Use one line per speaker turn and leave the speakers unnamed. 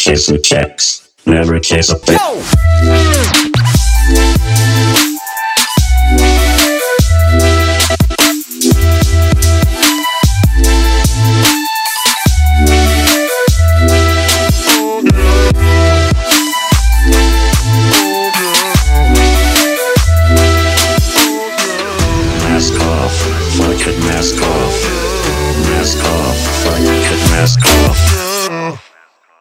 chasing checks, never chase a pick. Mask off, fuck it, mask off. Mask off, fuck it, mask off.